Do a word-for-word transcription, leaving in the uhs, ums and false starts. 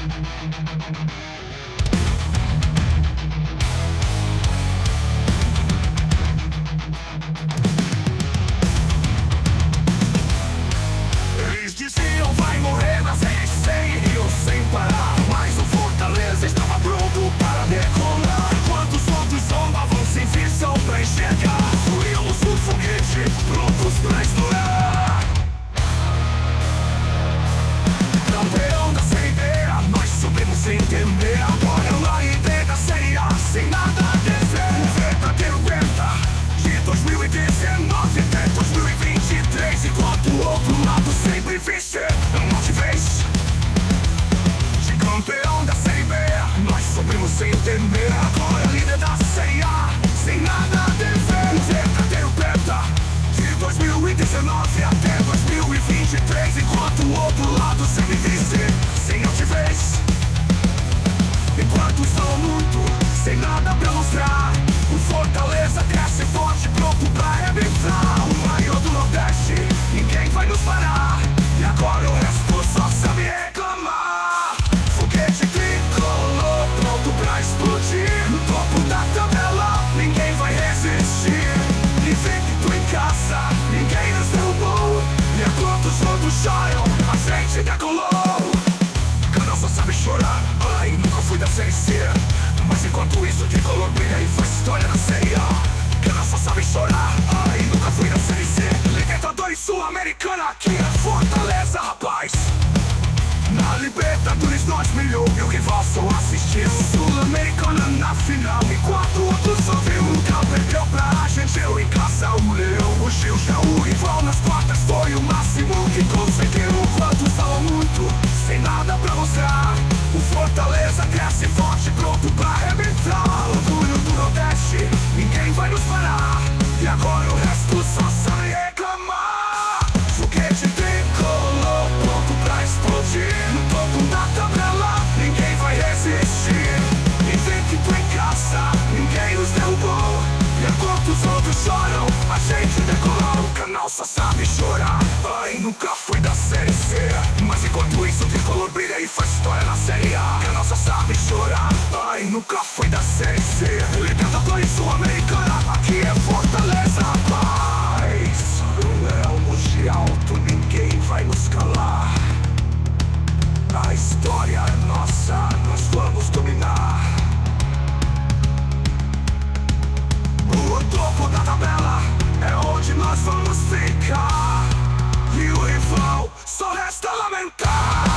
Eles diziam vai morrer nas redes sem rio, sem parar, mas o Fortaleza estava pronto para decolar. Enquanto os outros zombavam sem visão pra enxergar, fluíamos no foguete, prontos pra estourar. Campeão da Série B, nós subimos sem temer. Agora lá e B da Série A, sem nada a dever. O verdadeiro penta de dois mil e dezenove até dois mil e vinte e três, enquanto o outro lado sempre vence de vez. De campeão da Série B, nós subimos sem temer. Agora líder da Série A, sem nada a dever. O verdadeiro penta de dois mil e dezenove até dois mil e vinte e três, enquanto o outro lado sempre vence sem altivez. Enquanto estão muito, sem nada pra mostrar, o Fortaleza cresce forte, pronto pra arrebentar. O maior do Nordeste, ninguém vai nos parar, e agora o resto só sabe reclamar. Foguete tricolor, pronto pra explodir. No topo da tabela, ninguém vai resistir. Invicto em casa, ninguém nos derrubou, e enquanto os outros choram, a gente decolou. Canal só sabe chorar, ai, nunca fui da Série C, mas enquanto isso, tricolor brilha e faz história na Série A. Canal só sabe chorar, ai, nunca fui da Série C. Libertadores Sul-Americana, aqui é Fortaleza, rapaz. Na Libertadores nós brilhou e o rival só assistiu. Sul-Americana na final, enquanto outros só viu. Nunca perdeu pra gente, eu em casa o leão rugiu. Já o rival nas quartas foi o máximo que conseguiu. Enquanto falam muito, sem nada pra mostrar, o Fortaleza cresce forte, pronto pra arrebentar. Orgulho do Nordeste, ninguém vai nos parar, e agora o resto só sabe reclamar. Foguete tricolor, pronto pra explodir. No topo da tabela, ninguém vai resistir. Invicto em casa, ninguém nos derrubou, e enquanto os outros choram, a gente decolou. O canal só sabe chorar, ai, nunca fui da Série C, mas enquanto isso o tricolor brilha e faz história na Série A. O canal só sabe chorar, ai, nunca fui da Série C. Libertadores Sul-Americana, aqui é Fortaleza, rapaz. O leão ruge alto, ninguém vai nos calar. A história é nossa, nós vamos dominar. O topo da tabela é onde nós vamos ficar, e o rival só resta lamentar.